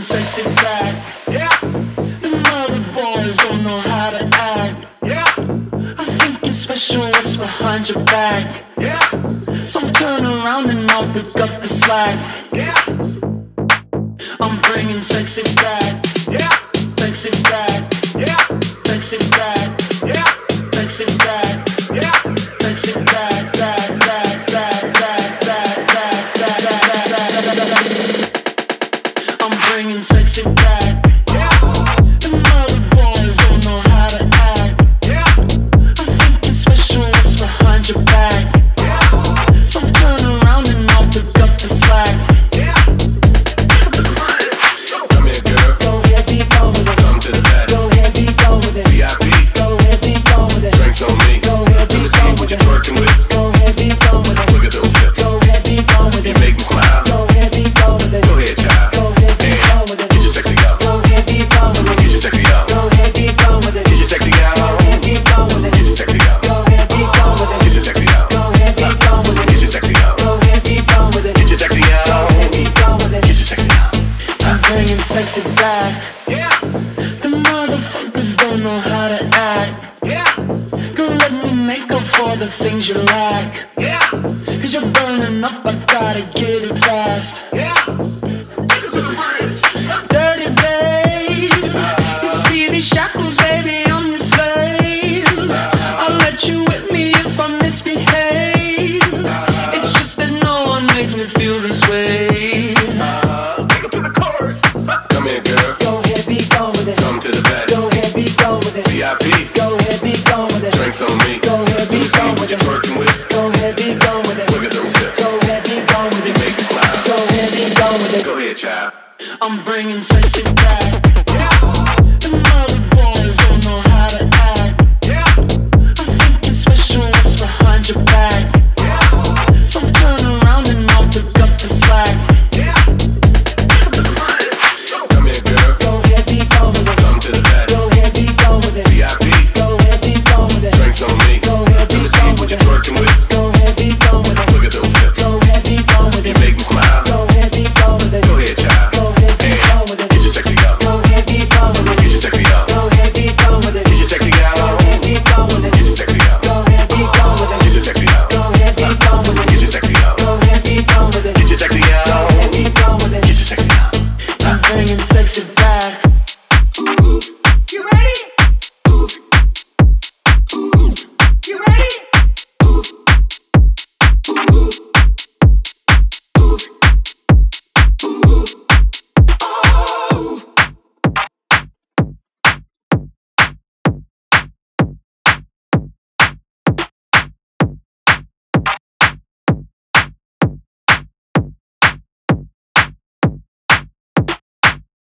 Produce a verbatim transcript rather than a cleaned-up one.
sexy back. Yeah. The mother boys don't know how to act. Yeah. I think it's special what's behind your back. Yeah. So turn around and I'll pick up the slack. Yeah. I'm bringing sexy back. Yeah. Sexy back. Yeah. Sexy back. Yeah. Sexy back. Yeah. Sexy back. Back. Back. Back. Back. Back. Back. Back. Back. Back. I'm bringing sexy back. Yeah. The mother boys don't know how to act. Yeah. I think it's special what's behind your back. Yeah. So turn around and I'll pick up the slack. Yeah. Come here, girl. Go ahead, be gone with it. Come to the back. Go ahead, be gone with it. V I P. Go ahead, be gone with it. Drinks on me. Go ahead, be Let me see gone what with you're it. twerking with. Go ahead, be gone with it. Look at those hips. Go ahead, be gone with You it. make me smile. Go ahead, be gone with it. Go ahead, child. Go ahead, be Damn. gone with it. Get your sexy out. Go ahead, be gone with it. Get your sexy out. Go ahead, be gone with it. Get your sexy out. Go ahead, be gone with it. Get your sexy out. Go ahead, be gone with it. Get your sexy out. Go ahead, be gone with it. Get your sexy out. Go ahead, be gone with it. Get your sexy out. Go ahead, be gone with it. Get your sexy out. I'm bringing sexy back. Yeah. The motherfuckers don't know how to act. Yeah. Girl, let me make up for the things you lack. Yeah. Cause you're burning up, I gotta get it fast. Yeah. Take it to the bridge. Dirty babe, you see these shackles, baby, I'm your slave. I'll let you whip me if I misbehave. It's just that no one makes me feel this way. Take it to the chorus. Come here, girl. Go ahead, be gone with it. Come to the back. Go ahead, be gone with it. V I P. Go ahead, be gone with it. Drinks on me. Go ahead, Let be me see gone what with you're it. twerking with. Go ahead, be gone with it. Look at those hips. Go ahead, be gone with You it. make me smile. Go ahead, be gone with it. Go ahead, child. I'm bringing sexy back. Yeah. The mother boys don't know how to act. Yeah. I think it's special what's behind your back. Yeah. So turn around and I'll pick up the slack. Yeah. Come here, girl. Go ahead, be gone with it. Come to the back. Go ahead, be gone with it. V I P. Go ahead, be gone with it. Drinks on me. Go ahead, Let be me see gone what with you're it. twerking with. Go ahead, be gone with it. Look at those hips. Go ahead, be gone with You it. make me smile. Go ahead, be gone with it. Go ahead, child. Go ahead, be Damn. gone with it. Get your sexy out. Go ahead, be gone with it. Get your sexy out. Go ahead, be gone with it. Get your sexy out. Go ahead, be gone with it. Get your sexy out. Go ahead, be gone with it. Get your sexy out. Go ahead, be gone with it. Get your sexy out. Go ahead, be gone with it. Get your sexy out. Go ahead, be gone with it. Get your sexy out. I'm bringing sexy back. You ready? You ready?